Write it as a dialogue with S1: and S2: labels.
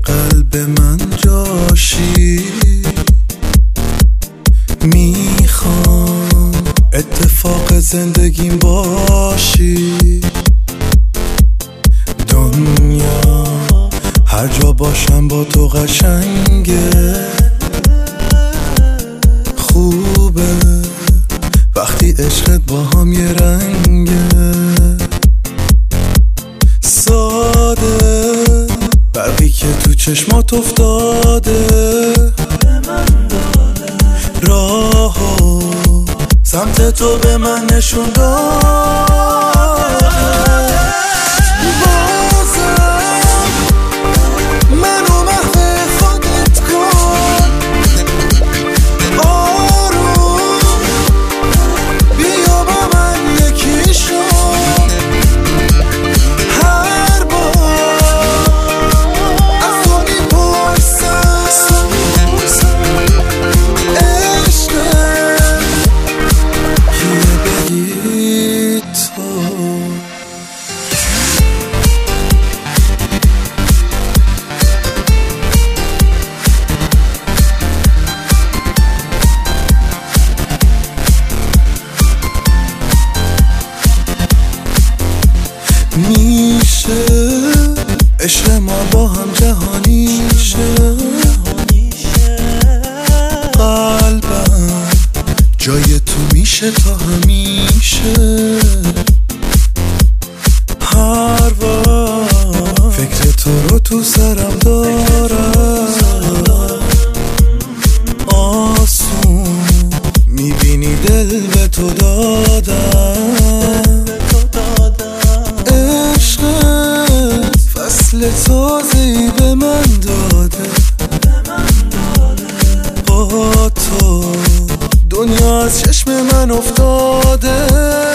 S1: قلب من جاشی، میخوام اتفاق زندگیم باشی. دنیا هر جا باشم با تو قشنگه، خوبه وقتی عشقت با هم یه رنگه. ساده برقی که تو چشمات افتاده، راهو سمت تو به من نشون داده. بازم منو محو خودت کن، آروم بیا با من یکی شو. هر بار از تو میپرسم عشقت کیه، بگی تو. میشه عشق ما با هم جهانی شه، قلبم جای تو میشه تا همیشه. هر وقت فکر تو رو تو سرم دارم، آسون میبینی دل به تو دادم. عشقت فصل تازه‌ای به من داده، با تو دنیا از چشم من افتاده.